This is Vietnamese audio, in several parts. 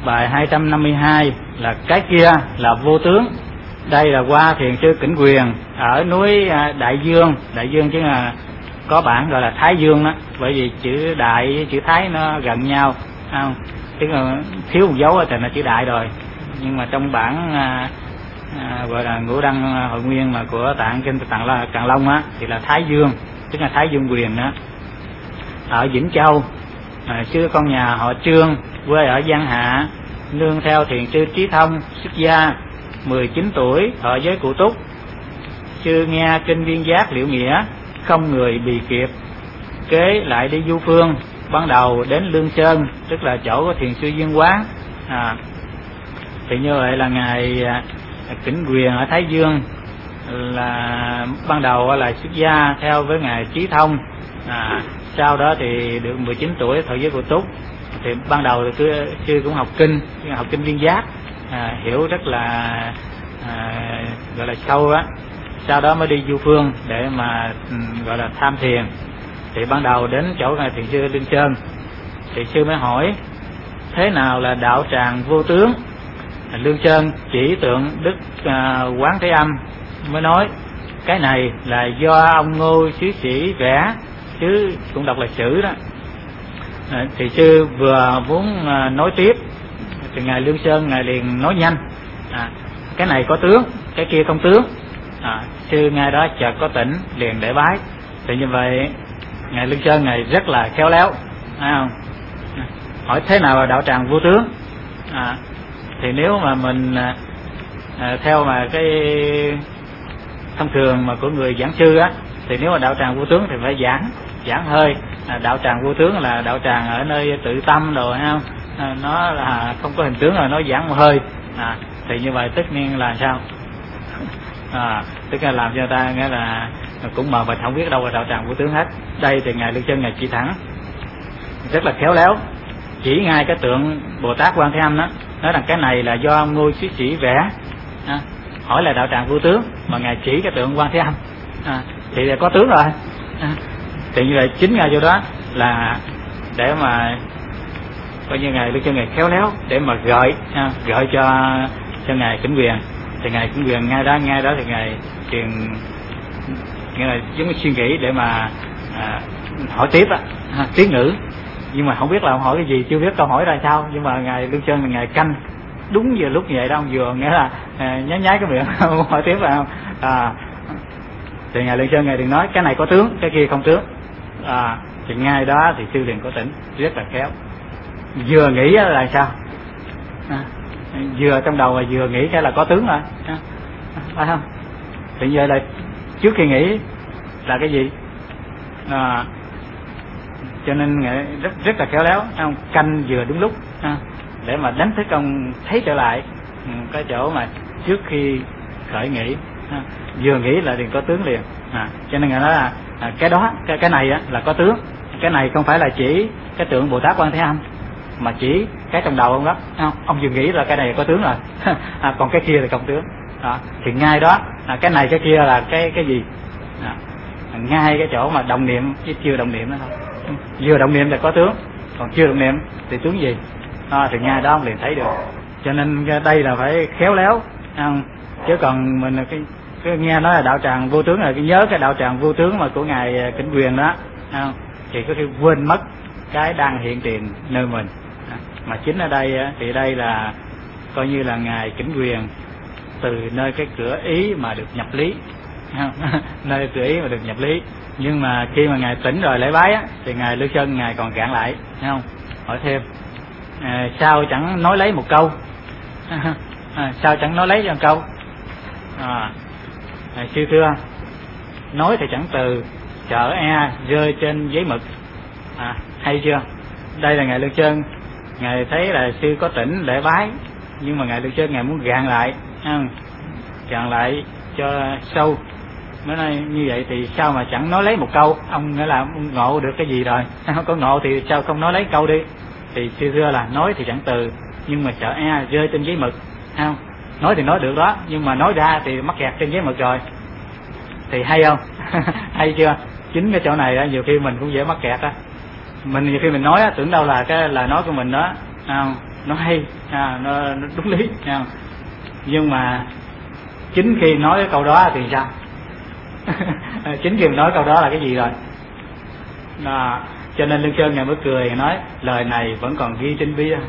bài 252 là cái kia là vô tướng. Đây là qua thiền sư Kỉnh Quyền ở núi Đại Dương. Đại Dương chứ là có bản gọi là Thái Dương đó, bởi vì chữ Đại với chữ Thái nó gần nhau, không? Tức là thiếu một dấu thì là chữ Đại rồi. Nhưng mà trong bản gọi là Ngũ Đăng Hội Nguyên mà của Tạng Kinh Càn Long á thì là Thái Dương, tức là Thái Dương Quyền đó. Ở Vĩnh Châu, sư con nhà họ Trương, quê ở Giang Hạ, nương theo thiền sư Trí Thông xuất gia, 19 tuổi thọ giới Cụ Túc. Sư nghe kinh Viên Giác Liệu Nghĩa, không người bì kịp, kế lại đi du phương. Ban đầu đến Lương Sơn, tức là chỗ của thiền sư Duyên Quán. Thì như vậy là ngài Kỉnh Quyền ở Thái Dương là ban đầu là xuất gia theo với ngài Trí Thông. Sau đó thì được 19 tuổi thọ giới Cụ Túc. Thì ban đầu thì sư cũng học kinh Viên Giác, hiểu rất là gọi là sâu á. Sau đó mới đi du phương để mà gọi là tham thiền. Thì ban đầu đến chỗ ngài thiền sư Lương Sơn thì sư mới hỏi thế nào là đạo tràng vô tướng. Lương Sơn chỉ tượng Đức Quán Thế Âm, mới nói cái này là do ông Ngô Xứ Sĩ vẽ, chứ cũng đọc là chữ đó. Thì sư vừa muốn nói tiếp thì ngài Lương Sơn ngài liền nói nhanh, cái này có tướng, cái kia không tướng. Sư ngay đó chợt có tỉnh liền để bái. Thì như vậy ngài Lương Sơn ngài rất là khéo léo, phải không? Hỏi thế nào là đạo tràng vô tướng. Thì nếu mà mình theo mà cái thông thường mà của người giảng sư á, thì nếu mà đạo tràng vô tướng thì phải giảng hơi. Đạo tràng vô tướng là đạo tràng ở nơi tự tâm rồi, phải không? Nó là không có hình tướng rồi, nó giảng một hơi. Thì như vậy tất nhiên là sao? Tức là làm cho người ta nghĩa là cũng mờ mịt không biết đâu là đạo tràng vô tướng hết. Đây thì ngài Lương Sơn ngài chỉ thẳng, rất là khéo léo, chỉ ngay cái tượng Bồ Tát Quan Thế Âm đó, nói rằng cái này là do ông Ngô Xứ Sĩ vẽ. Hỏi là đạo tràng vô tướng mà ngài chỉ cái tượng Quan Thế Âm, thì là có tướng rồi. Thì như vậy chính ngay chỗ đó là để mà coi như ngài Lương Sơn ngài khéo léo để mà gợi cho ngài Kỉnh Quyền. Thì ngài Kỉnh Quyền ngay đó thì ngài truyền nghĩa là giống như suy nghĩ để mà hỏi tiếp tiếng ngữ, nhưng mà không biết là ông hỏi cái gì, chưa biết câu hỏi ra sao. Nhưng mà ngài Lương Sơn là ngài canh đúng giờ lúc như vậy đó, ông vừa nghĩa là nháy cái miệng hỏi tiếp phải không. Thì ngài Lương Sơn ngài đừng nói cái này có tướng, cái kia không tướng. Thì ngay đó thì sư liền có tỉnh, rất là khéo. Vừa nghĩ là sao, vừa trong đầu mà vừa nghĩ cái là có tướng rồi, phải không? Thì vậy là trước khi nghĩ là cái gì, cho nên rất là khéo léo, không? Canh vừa đúng lúc để mà đánh thức ông thấy trở lại cái chỗ mà trước khi khởi nghĩ, vừa nghĩ là liền có tướng liền. Cho nên người nói là cái đó cái này là có tướng, cái này không phải là chỉ cái tượng Bồ Tát Quan Thế Âm mà chỉ cái trong đầu ông đó, không? Ông vừa nghĩ là cái này có tướng rồi. Còn cái kia thì không tướng. Thì ngay đó cái này cái kia là cái gì, ngay cái chỗ mà đồng niệm chứ chưa đồng niệm đó thôi. Vừa đồng niệm là có tướng, còn chưa đồng niệm thì tướng gì, thì ngay đó ông liền thấy được. Cho nên đây là phải khéo léo, không? Chứ còn mình cái nghe nói là đạo tràng vô tướng, là nhớ cái đạo tràng vô tướng mà của ngài Kỉnh Quyền đó, không? Thì có khi quên mất cái đang hiện tiền nơi mình. Mà chính ở đây thì đây là coi như là ngài Kỉnh Quyền từ nơi cái cửa ý mà được nhập lý, nơi cửa ý mà được nhập lý. Nhưng mà khi mà ngài tỉnh rồi lễ bái thì ngài Lương Sơn ngài còn cạn lại, thấy không? Hỏi thêm sao chẳng nói lấy một câu, sao chẳng nói lấy cho một câu. Sư thưa, nói thì chẳng từ, chở rơi trên giấy mực. Hay chưa? Đây là ngài Lương Sơn ngài thấy là sư có tỉnh lễ bái, nhưng mà ngài Lương Sơn ngài muốn gạn lại, gạn lại cho sâu. Mới nói như vậy thì sao mà chẳng nói lấy một câu, ông nghĩa là ông ngộ được cái gì rồi. Có ngộ thì sao không nói lấy câu đi. Thì sư thưa là nói thì chẳng từ, nhưng mà sợ rơi trên giấy mực, không? Nói thì nói được đó, nhưng mà nói ra thì mắc kẹt trên giấy mực rồi. Thì hay không? Hay chưa? Chính cái chỗ này nhiều khi mình cũng dễ mắc kẹt á. Mình nhiều khi mình nói tưởng đâu là cái lời nói của mình đó, không? nó hay, nó đúng lý. Nhưng mà chính khi nói cái câu đó thì sao? Chính khi nói câu đó là cái gì rồi? Cho nên Lương Sơn Ngài mới cười, nói lời này vẫn còn ghi trên bia.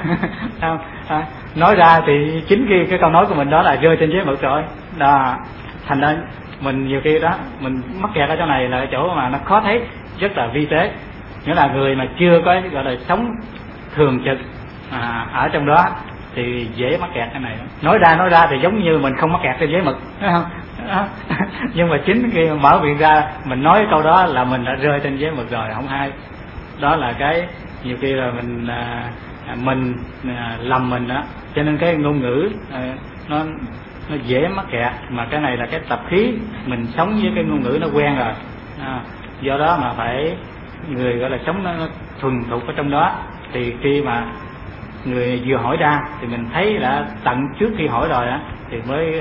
Nói ra thì chính khi cái câu nói của mình đó là rơi trên giấy mực rồi. Thành ra mình nhiều khi đó mình mắc kẹt ở chỗ này là cái chỗ mà nó khó thấy, rất là vi tế. Nghĩa là người mà chưa có gọi là sống thường trực ở trong đó thì dễ mắc kẹt cái này. Nói ra thì giống như mình không mắc kẹt trên giấy mực, phải không? Nhưng mà chính khi mở miệng ra mình nói cái câu đó là mình đã rơi trên giấy mực rồi, không hay. Đó là cái nhiều khi là mình lầm mình đó. Cho nên cái ngôn ngữ nó dễ mắc kẹt, mà cái này là cái tập khí, mình sống với cái ngôn ngữ nó quen rồi. Do đó mà phải người gọi là sống nó thuần thục ở trong đó, thì khi mà người vừa hỏi ra thì mình thấy đã tận trước khi hỏi rồi á thì mới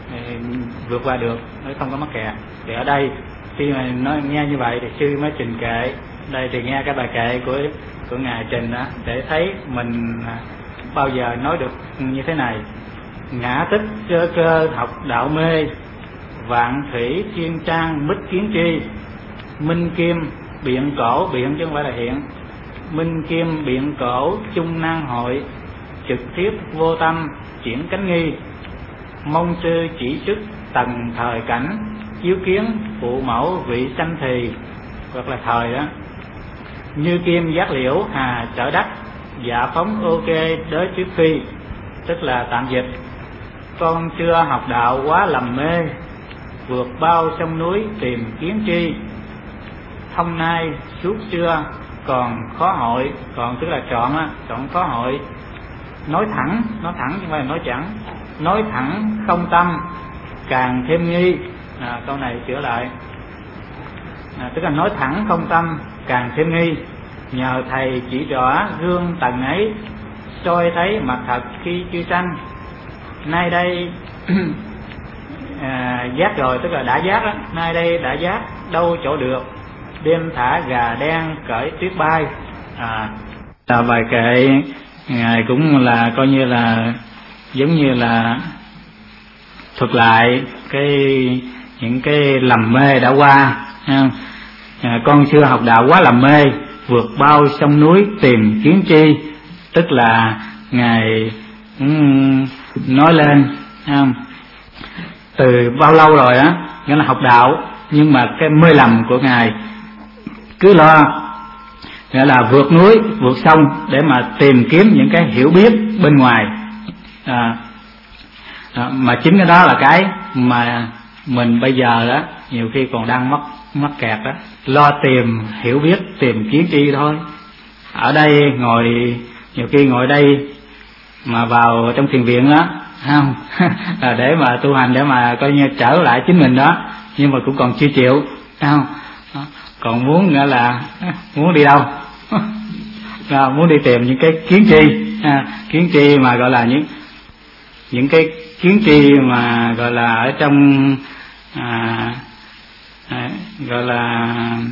vượt qua được, mới không có mắc kẹt. Thì ở đây khi mà nói nghe như vậy thì sư mới trình kệ. Đây thì nghe cái bài kệ của ngài trình đó để thấy mình bao giờ nói được như thế này: ngã tích chơ cơ học đạo mê, vạn thủy chuyên trang bích kiến tri, minh kim biện cổ, biện chứ không phải là hiện, minh kim biện cổ chung nan hội, trực tiếp vô tâm chuyển cánh nghi, mong sư chỉ sức tầng thời cảnh, chiếu kiến phụ mẫu vị sanh thì, hoặc là thời đó, như kim giác liễu hà trở đắc, dạ phóng ok đới trước phi. Tức là tạm dịch: con chưa học đạo quá lầm mê, vượt bao sông núi tìm kiến tri, hôm nay suốt xưa còn khó hội. Còn tức là chọn khó hội. Nói thẳng chứ không phải là nói chẳng. Nói thẳng không tâm càng thêm nghi. Câu này sửa lại, tức là nói thẳng không tâm càng thêm nghi. Nhờ thầy chỉ rõ gương tầng ấy, soi thấy mặt thật khi chưa sanh. Nay đây giác rồi, tức là đã giác đó. Nay đây đã giác đâu chỗ được, đêm thả gà đen cởi tuyết bay. Bài kệ ngài cũng là coi như là giống như là thuật lại những cái lầm mê đã qua. Con chưa học đạo quá lầm mê, vượt bao sông núi tìm kiến tri. Tức là ngài nói lên từ bao lâu rồi á, nghĩa là học đạo, nhưng mà cái mê lầm của ngài cứ lo nghĩa là vượt núi vượt sông để mà tìm kiếm những cái hiểu biết bên ngoài. Mà chính cái đó là cái mà mình bây giờ đó nhiều khi còn đang mắc kẹt đó, lo tìm hiểu biết, tìm kiến tri thôi. Ở đây nhiều khi ngồi đây mà vào trong thiền viện đó, không để mà tu hành, để mà coi như trở lại chính mình đó, nhưng mà cũng còn chưa chịu, không còn muốn nữa là muốn đi đâu? Muốn đi tìm những cái kiến tri mà gọi là những cái kiến tri mà gọi là ở trong gọi là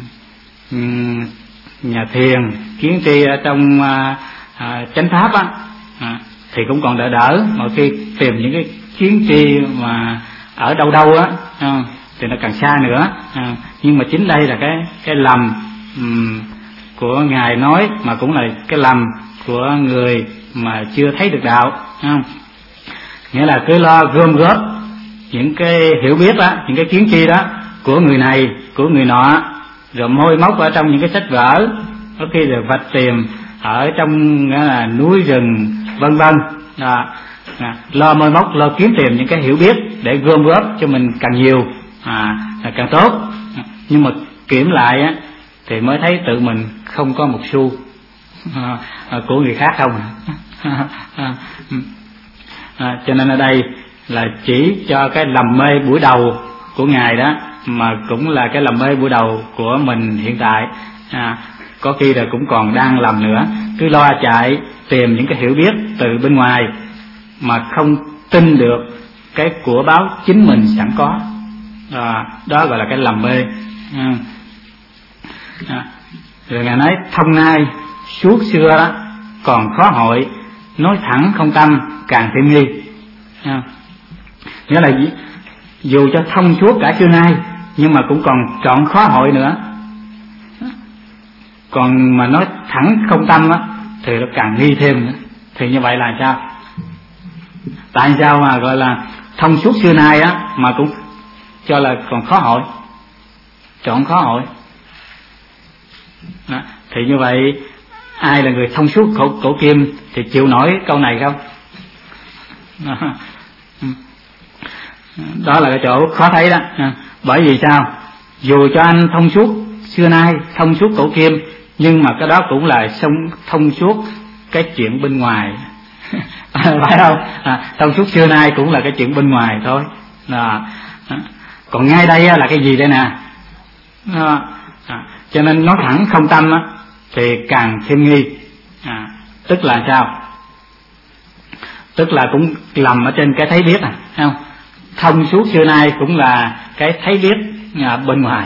nhà thiền, kiến tri ở trong chánh pháp á, thì cũng còn đỡ. Mà khi tìm những cái kiến tri mà ở đâu á thì nó càng xa nữa. Nhưng mà chính đây là cái lầm của ngài nói, mà cũng là cái lầm của người mà chưa thấy được đạo. Nghĩa là cứ lo gom góp những cái hiểu biết đó, những cái kiến tri đó của người này, của người nọ, rồi môi móc ở trong những cái sách vở, có khi rồi vạch tìm ở trong nghĩa là núi rừng vân vân. Lo môi móc, lo kiếm tìm những cái hiểu biết để gom góp cho mình càng nhiều càng tốt. Nhưng mà kiểm lại á thì mới thấy tự mình không có một xu của người khác không. Cho nên ở đây là chỉ cho cái lầm mê buổi đầu của ngài đó, mà cũng là cái lầm mê buổi đầu của mình hiện tại. Có khi là cũng còn đang làm nữa, cứ lo chạy tìm những cái hiểu biết từ bên ngoài mà không tin được cái của báo chính mình sẵn có. Đó gọi là cái lầm mê. Rồi ngài nói thông nay suốt xưa đó còn khó hội, nói thẳng không tâm càng thêm nghi. Nghĩa là dù cho thông suốt cả xưa nay nhưng mà cũng còn trọn khó hội nữa. Còn mà nói thẳng không tâm á thì nó càng nghi thêm nữa. Thì như vậy là sao? Tại sao mà gọi là thông suốt xưa nay á mà cũng cho là còn khó hội, trọn khó hội đó. Thì như vậy ai là người thông suốt cổ kim thì chịu nổi câu này không? Đó là cái chỗ khó thấy đó. Bởi vì sao? Dù cho anh thông suốt xưa nay, thông suốt cổ kim, nhưng mà cái đó cũng là thông suốt cái chuyện bên ngoài. Phải không? Thông suốt xưa nay cũng là cái chuyện bên ngoài thôi. Còn ngay đây là cái gì đây nè? Cho nên nói thẳng không tâm á thì càng thêm nghi. Tức là sao? Tức là cũng lầm ở trên cái thấy biết không? Thông suốt xưa nay cũng là cái thấy biết bên ngoài.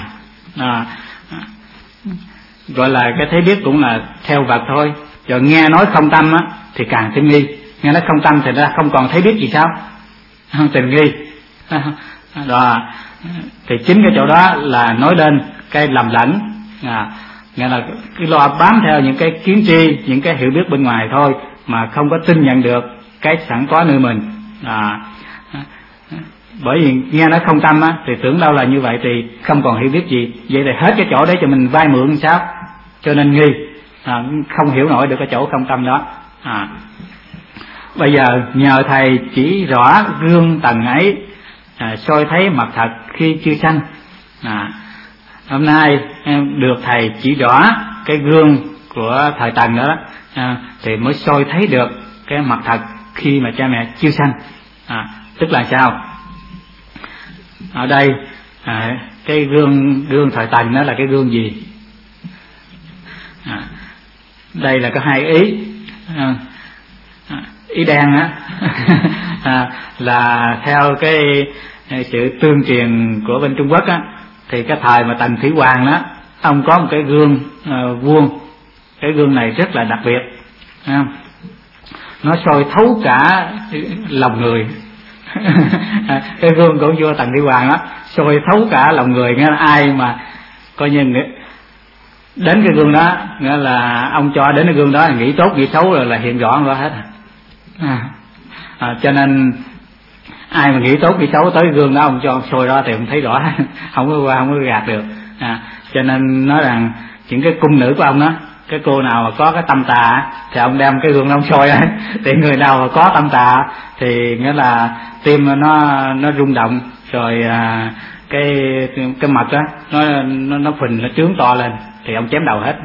Gọi là cái thấy biết cũng là theo vật thôi. Rồi nghe nói không tâm á thì càng thêm nghi. Nghe nói không tâm thì ra không còn thấy biết gì sao? Không, tình nghi. Đó. Thì chính cái chỗ đó là nói lên cái lầm lẫn. Nghĩa là cái lo bám theo những cái kiến tri, những cái hiểu biết bên ngoài thôi, mà không có tin nhận được cái sẵn có nơi mình. Bởi vì nghe nói không tâm á thì tưởng đâu là như vậy thì không còn hiểu biết gì. Vậy thì hết cái chỗ đấy cho mình vay mượn sao? Cho nên nghi, không hiểu nổi được cái chỗ không tâm đó. Bây giờ nhờ thầy chỉ rõ gương tầng ấy, soi thấy mặt thật khi chưa sanh. Hôm nay em được thầy chỉ rõ cái gương của thời Tần đó, thì mới soi thấy được cái mặt thật khi mà cha mẹ chưa sanh. Tức là sao? Ở đây cái gương thời Tần đó là cái gương gì? Đây là có hai ý. Ý đen á là theo cái sự tương truyền của bên Trung Quốc á, thì cái thời mà Tần Thủy Hoàng đó, ông có một cái gương vuông. Cái gương này rất là đặc biệt, nó soi thấu cả lòng người. Cái gương của vua Tần Thủy Hoàng đó soi thấu cả lòng người. Nghĩa là ai mà coi như đến cái gương đó, nghĩa là ông cho đến cái gương đó nghĩ tốt nghĩ xấu rồi là hiện rõ ra hết. Cho nên ai mà nghĩ tốt nghĩ xấu tới gương đó ông cho soi ra thì ông thấy rõ, không có qua, không có gạt được. Cho nên nói rằng những cái cung nữ của ông đó, cái cô nào mà có cái tâm tà thì ông đem cái gương đó ông soi ấy. Thì người nào mà có tâm tà thì nghĩa là tim nó rung động, rồi cái mật đó nó phình, nó trướng to lên thì ông chém đầu hết.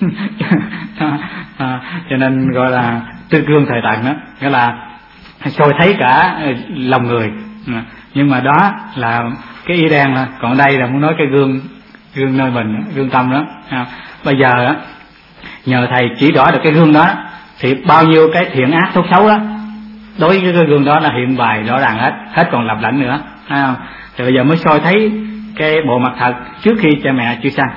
Cho nên gọi là tư gương thời Tần đó, nghĩa là soi thấy cả lòng người. Nhưng mà đó là cái ý đen thôi. Còn đây là muốn nói cái gương nơi mình, gương tâm đó. Bây giờ đó, nhờ thầy chỉ rõ được cái gương đó thì bao nhiêu cái thiện ác tốt xấu đó đối với cái gương đó là hiện bày rõ ràng hết còn lặp lẫn nữa. Thì bây giờ mới soi thấy cái bộ mặt thật trước khi cha mẹ chưa sanh.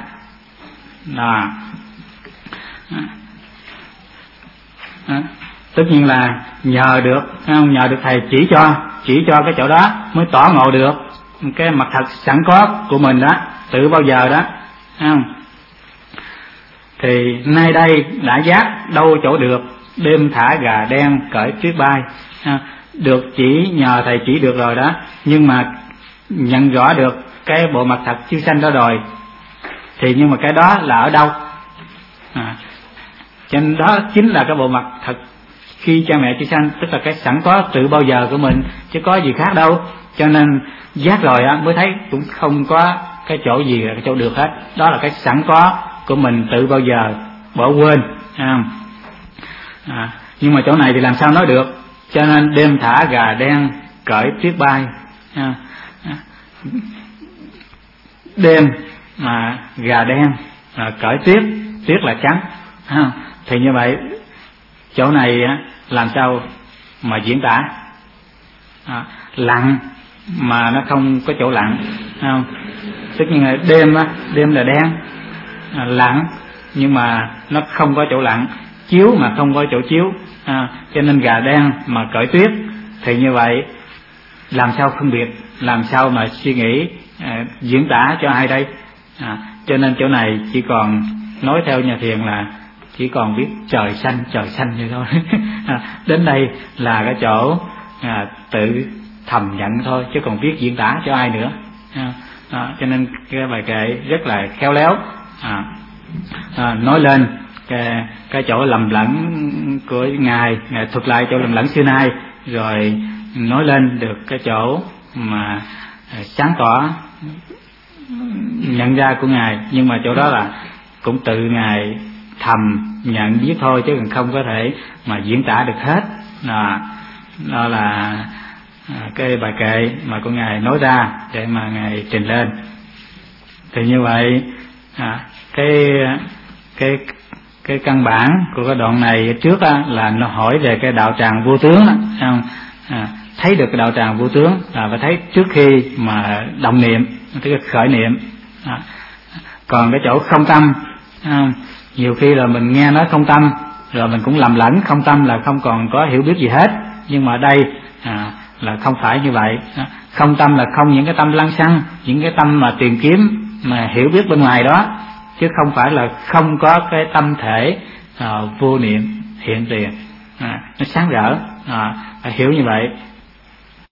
Tất nhiên là nhờ được thầy chỉ cho cái chỗ đó mới tỏ ngộ được cái mặt thật sẵn có của mình đó, từ bao giờ đó. Thì nay đây đã giác đâu chỗ được, đêm thả gà đen cởi tuyết bay. Được chỉ, nhờ thầy chỉ được rồi đó, nhưng mà nhận rõ được cái bộ mặt thật chưa sanh đó rồi thì nhưng mà cái đó là ở đâu? Cho nên đó chính là cái bộ mặt thật khi cha mẹ chưa sanh, tức là cái sẵn có từ bao giờ của mình, chứ có gì khác đâu. Cho nên giác rồi mới thấy cũng không có cái chỗ gì là cái chỗ được hết. Đó là cái sẵn có của mình từ bao giờ bỏ quên. Nhưng mà chỗ này thì làm sao nói được? Cho nên đêm thả gà đen cởi tuyết bay. Đêm mà gà đen cởi tuyết là trắng. Thì như vậy chỗ này làm sao mà diễn tả? Lặng mà nó không có chỗ lặng, tất nhiên là đêm là đen, lặng nhưng mà nó không có chỗ lặng, chiếu mà không có chỗ chiếu. Cho nên gà đen mà cởi tuyết thì như vậy làm sao phân biệt, làm sao mà suy nghĩ diễn tả cho ai đây? Cho nên chỗ này chỉ còn nói theo nhà thiền là chỉ còn biết trời xanh vậy thôi. Đến đây là cái chỗ tự thầm nhận thôi, chứ còn biết diễn tả cho ai nữa. Cho nên cái bài kệ rất là khéo léo, nói lên cái chỗ lầm lẫn của ngài thuật lại chỗ lầm lẫn xưa nay, rồi nói lên được cái chỗ mà sáng tỏ nhận ra của ngài. Nhưng mà chỗ đó là cũng tự ngài thầm nhận biết thôi, chứ còn không có thể mà diễn tả được hết. Đó là cái bài kệ mà của ngài nói ra để mà ngài trình lên. Thì như vậy cái căn bản của cái đoạn này trước là nó hỏi về cái đạo tràng vô tướng đó, thấy được cái đạo tràng vô tướng là phải thấy trước khi mà động niệm, tức là khởi niệm. Còn cái chỗ không tâm, nhiều khi là mình nghe nói không tâm rồi mình cũng lầm lẫn, không tâm là không còn có hiểu biết gì hết. Nhưng mà đây là không phải như vậy. Không tâm là không những cái tâm lăng xăng, những cái tâm mà tìm kiếm mà hiểu biết bên ngoài đó, chứ không phải là không có cái tâm thể vô niệm hiện tiền. Nó sáng rỡ, phải hiểu như vậy.